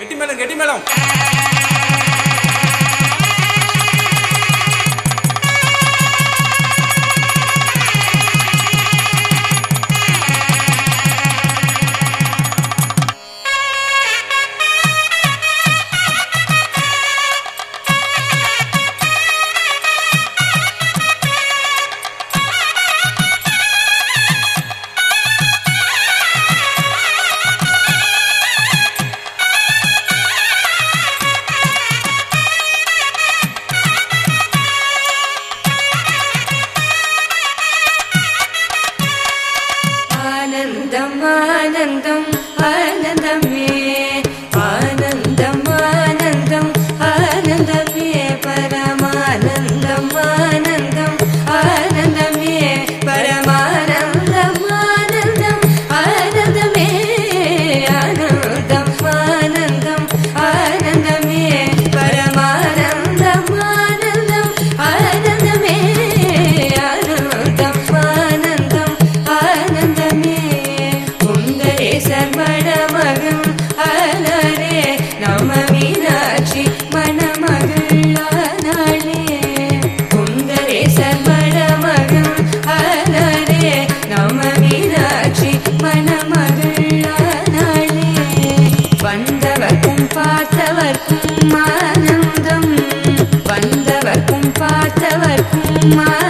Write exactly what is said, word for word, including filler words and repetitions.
கெட்டி மேளம் கெட்டி மேளம். ஆனந்தம் ஆனந்தம் ஆனந்தமே ஆனந்தம் ஆனந்தம் ஆனந்தமே பரமானந்தம் ஆனந்தம் ஆனந்தமே பரமானந்தம் ஆனந்தம் ஆனந்தமே ஆனந்தம் ஆனந்தம் ஆனந்தமே பரமானந்தம் ஆனந்தம் ஆனந்தமே ஆனந்தம் ஆனந்தம் ஆனந்தமே சர்வடமகம் அலரே நம மீனாட்சி மணமகளானாளே குந்தரே சர்வடமகம் அலரே நம மீனாட்சி மணமகளானாளே வந்தவர்க்கும் பார்த்தவர்க்கும் ஆனந்தம் வந்தவர்க்கும் பார்த்தவர்க்கும்